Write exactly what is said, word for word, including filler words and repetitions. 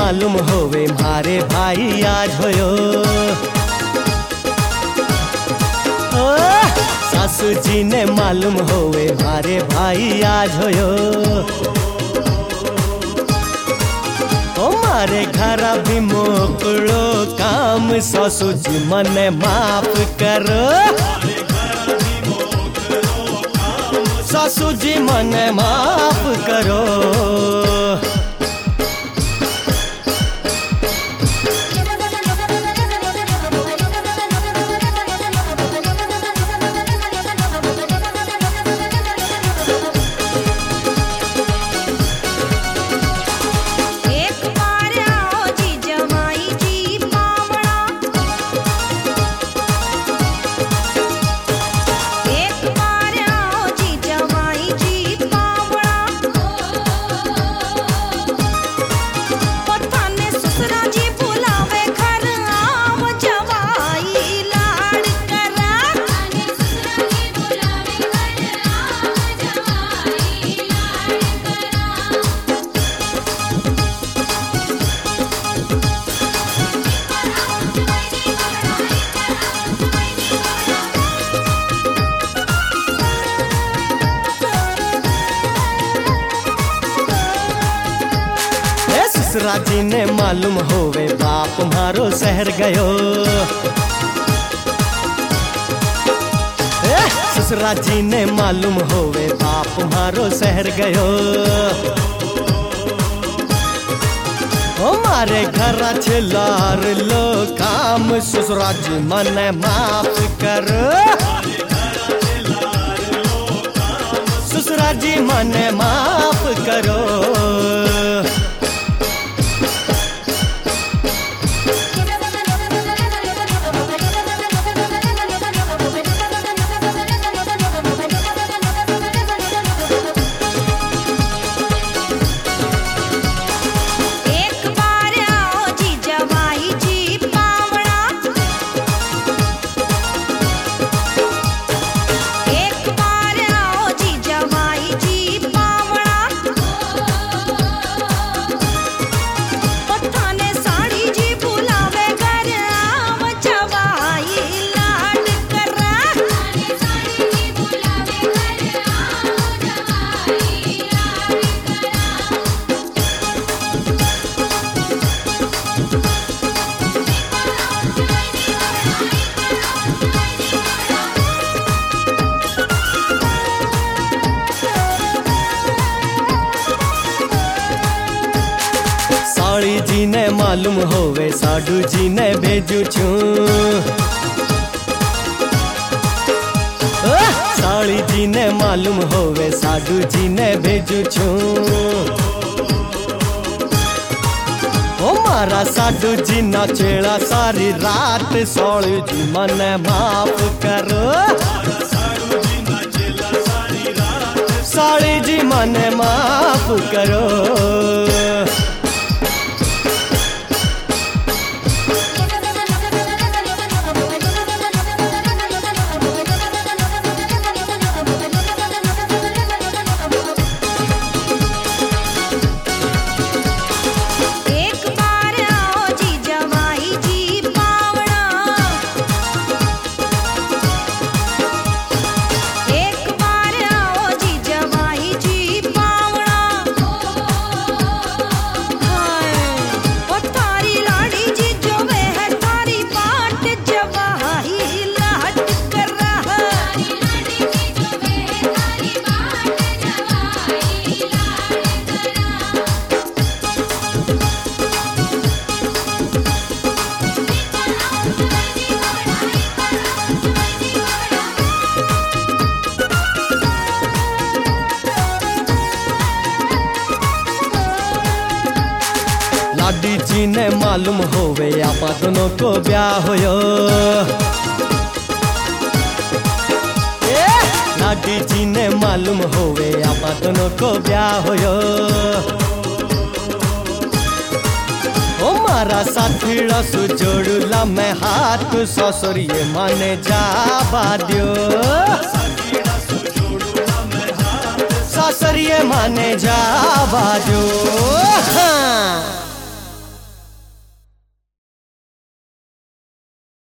मालूम होवे मारे भाई आज होयो। ओ सासू जी ने मालूम होवे मारे भाई आज होयो। ओ मारे घर भी मोकड़ो काम सासू जी मने माफ करो। सासू जी मने माफ करो। ससुरा जी ने मालूम होवे बाप मारो शहर गयो। ससुरा जी ने मालूम होवे बाप मारो शहर गयो। ओ मारे घर छिलार लो काम ससुरा जी मने माफ करो। ससुरा जी मने माफ करो। साड़ी जी ने मालूम होवे साडू जी ने भेजू छू। साड़ी जी ने मालूम होवे साडू जी ने भेजू छू। ओ मारा साडू जी ना चेड़ा सारी रात साड़ी जी मने माफ करो। साड़ी जी मने माफ करो। लाडी जी ने मालूम होवे आपा दोनों को ब्याह होयो। लाडी जी ने मालूम होवे आपा दोनों को ब्याह होयो। ओ मारा साथीड़ा सु जोड़ूला मैं हाथ ससुरिये माने जा बाद्यो। ससुरिये माने जा बाद्यो। हाँ।